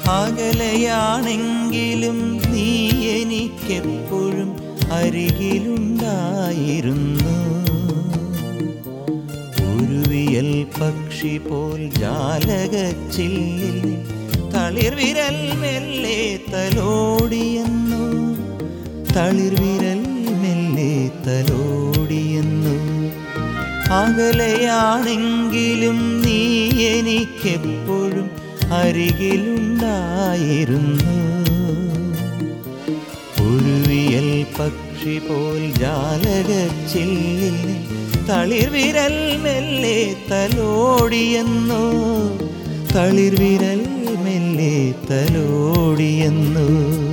അകലെയാണെങ്കിലും നീ എനിക്കെപ്പോഴും അരികിലുണ്ടായിരുന്നു. ഉരുവിയൽ പക്ഷി പോൽ ജാലകച്ചില്ലിൽ തളിർവിരൽ മെല്ലെ തലോടിയെന്നു. തളിർവിരൽ മെല്ലെ തലോടിയെന്നു. അകലെയാണെങ്കിലും നീ എനിക്കെപ്പോഴും അരികിലുണ്ടായിരുന്നു. ഉരുവിയൽ പക്ഷി പോൽ ജാലകച്ചില്ലിൽ തളിർവിരൽ മെല്ലെ തലോടിയെന്നു. തളിർവിരൽ മെല്ലെ തലോടിയെന്നു.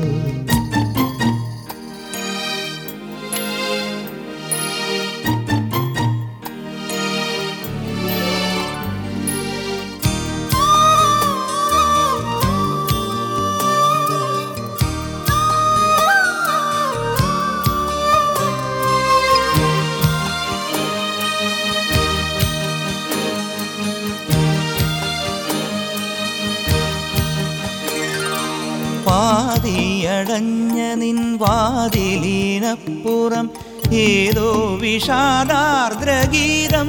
പാതിയടഞ്ഞ നിൻ വാതിലിനപ്പുറം ഏതോ വിഷാദാർദ്രഗീതം.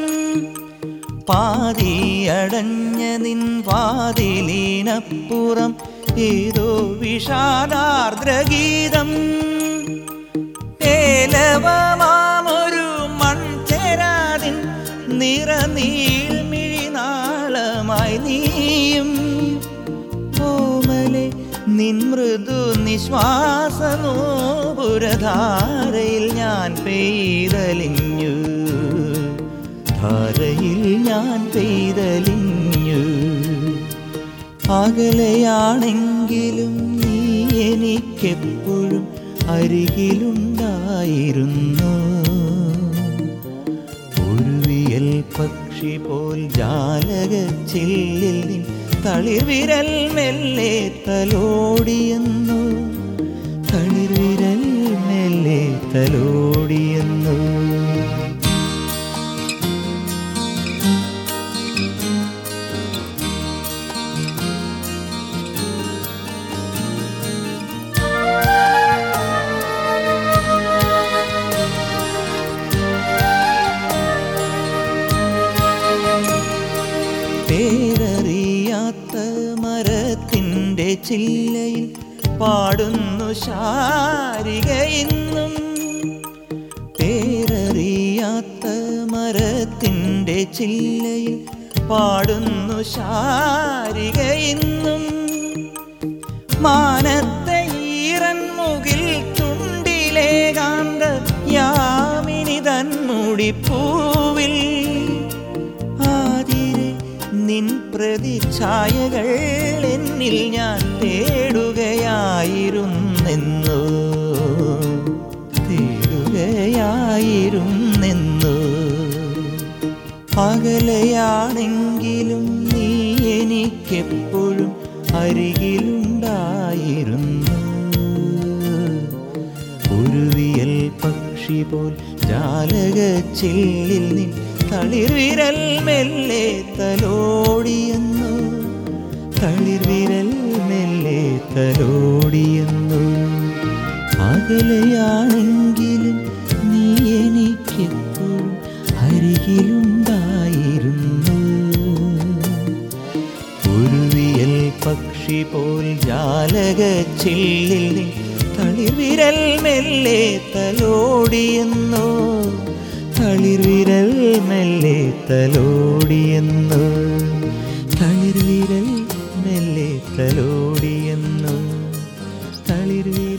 പാതിയടഞ്ഞ നിൻ വാതിലിനപ്പുറം ഏതോ വിഷാദാർദ്രഗീതം. ഏലവമാമൊരു മൺചെരാതിൻ നിറനീൾമിഴിനാളമായി നീയും. ഓമലെ നിൻ മൃദു നിശ്വാസനോപുരധാരയിൽ ഞാൻ പെയ്തലിഞ്ഞു. ധാരയിൽ ഞാൻ പെയ്തലിഞ്ഞു. അകലെയാണെങ്കിലും നീ എനിക്കെപ്പോഴും അരികിലുണ്ടായിരുന്നു. ഉരുവിയൽ പക്ഷി പോൽ ജാലകച്ചില്ലിൽ തളിർവിരൽ മെല്ലെ തലോടിയെന്നു. തളിർവിരൽ മെല്ലെ തലോടിയെന്നു. പേരറിയാത്ത മരത്തിൻ്റെ ചില്ലയിൽ പാടുന്നു ശാരിക ഇന്നും. പേരറിയാത്ത മരത്തിൻ്റെ ചില്ലയിൽ പാടുന്നു ശാരിക ഇന്നും. മാനത്തെ ഈറൻ മുകിൽ ചുണ്ടിലെ കാന്ത യാമിനി തന്മുടിപ്പൂവിൽ നിൻ പ്രതിച്ഛായകൾ എന്നിൽ ഞാൻ തേടുകയായിരുന്നെന്നു. തേടുകയായിരുന്നെന്നു. അകലെയാണെങ്കിലും നീ എനിക്കെപ്പോഴും അരികിലുണ്ടായിരുന്നു. ഉരുവിയൽ പക്ഷി പോൽ ജാലകച്ചില്ലിൽ നിൻ തളിർവിരൽ മെല്ലെ തലോടിയെന്നു. തളിർവിരൽ മെല്ലെ തലോടിയെന്നു. അകലെയാണെങ്കിലും നീ എനിക്കെപ്പോഴും അരികിലുണ്ടായിരുന്നു. ഉരുവിയൽ പക്ഷി പോൽ ജാലകച്ചില്ലിൽ തളിർവിരൽ മെല്ലെ തലോടിയെന്നു. തളിർവിരൽ മെല്ലെ തലോടിയെന്നു. തളിർവിരൽ മെല്ലെ തലോടിയെന്നു. തളിർവിരൽ